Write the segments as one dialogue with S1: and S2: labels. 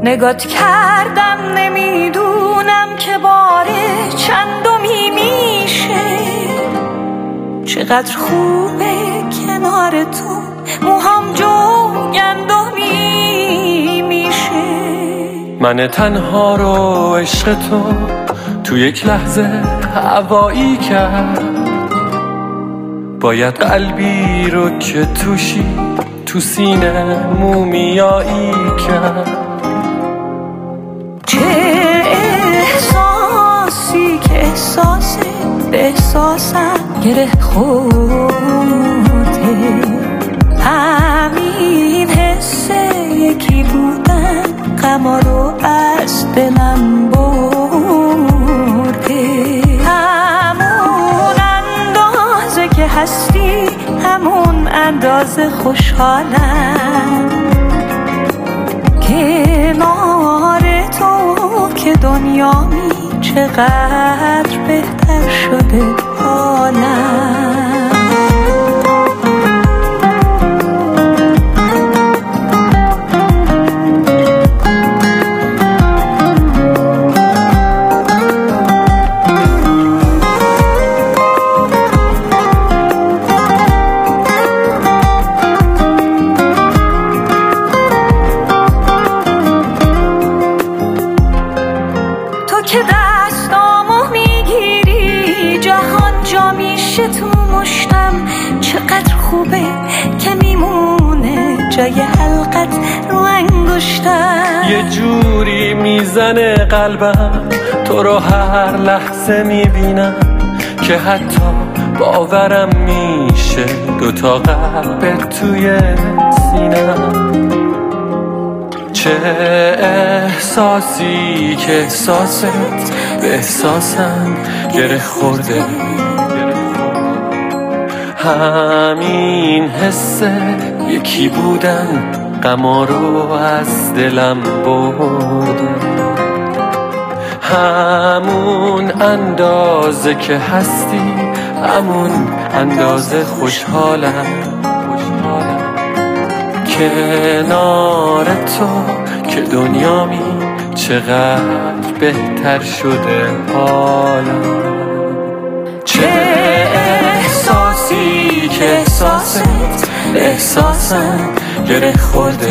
S1: نگات کردم نمیدونم که بار چندمی میشه. چقدر خوبه کنار تو موهام جوگندمی میشه.
S2: من تنها رو عشق تو یک لحظه هوایی کرد. باید قلبی رو که توشی تو سینه مومیایی کرد.
S1: چه احساسی که احساس به احساسم گره خورده. همین حس یکی بودن غما رو از دلم برده. همون اندازه که هستی همون اندازه خوشحالم. کنار تو که دنیامی چقدر بهتر شده حالم. که دستامو میگیری جهان جا میشه تو مشتم. چقدر خوبه که میمونه جای حلقت رو انگشتم.
S2: یه جوری میزنه قلبم تو رو هر لحظه میبینم که حتی باورم میشه دوتا قلب توی سینم. چه احساسی که احساست به احساسم گره خورده. همین حسه یکی بودن غما رو از دلم برده. همون اندازه که هستی همون اندازه خوشحالم. کنار تو که دنیامی چقدر بهتر شده حالم. چه احساسی که احساست به احساسم گره خورده.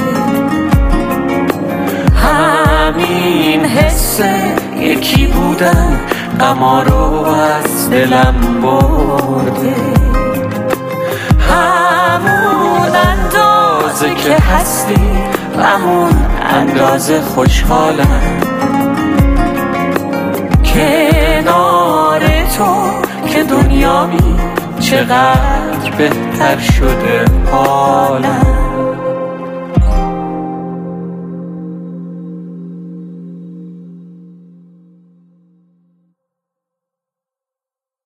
S2: همین حسه یکی بودن غما رو از دلم برده. همون اندازه که هستی همون اندازه خوشحالم. کنار تو که دنیامی چقدر بهتر شده.